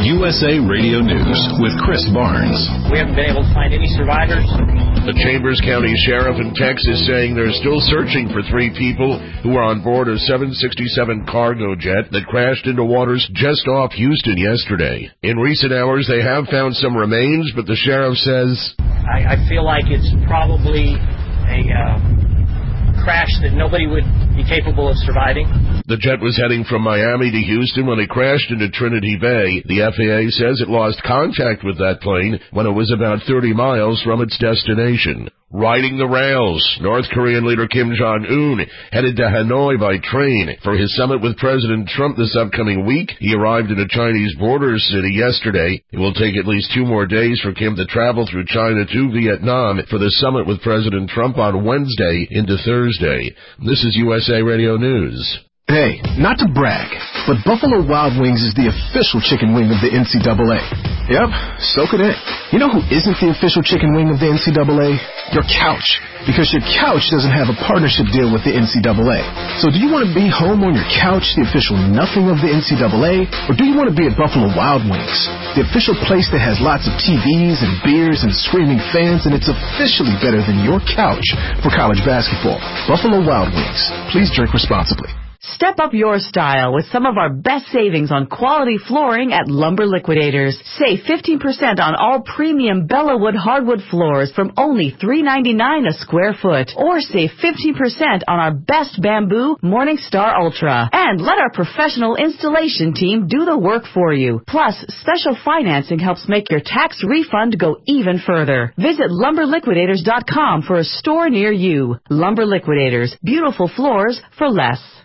USA Radio News with Chris Barnes. We haven't been able to find any survivors. The Chambers County Sheriff in Texas saying they're still searching for 3 people who were on board a 767 cargo jet that crashed into waters just off Houston yesterday. In recent hours, they have found some remains, but the sheriff says, I feel like it's probably a crash that nobody would be capable of surviving. The jet was heading from Miami to Houston when it crashed into Trinity Bay. The FAA says it lost contact with that plane when it was about 30 miles from its destination. Riding the rails, North Korean leader Kim Jong-un headed to Hanoi by train for his summit with President Trump this upcoming week. He arrived in a Chinese border city yesterday. It will take at least 2 more days for Kim to travel through China to Vietnam for the summit with President Trump on Wednesday into Thursday. This is USA Radio News. Hey, not to brag, but Buffalo Wild Wings is the official chicken wing of the NCAA. Yep, soak it in. You know who isn't the official chicken wing of the NCAA? Your couch. Because your couch doesn't have a partnership deal with the NCAA. So do you want to be home on your couch, the official nothing of the NCAA? Or do you want to be at Buffalo Wild Wings, the official place that has lots of TVs and beers and screaming fans, and it's officially better than your couch for college basketball? Buffalo Wild Wings. Please drink responsibly. Step up your style with some of our best savings on quality flooring at Lumber Liquidators. Save 15% on all premium Bellawood hardwood floors from only $3.99 a square foot. Or save 15% on our best bamboo Morningstar Ultra. And let our professional installation team do the work for you. Plus, special financing helps make your tax refund go even further. Visit LumberLiquidators.com for a store near you. Lumber Liquidators. Beautiful floors for less.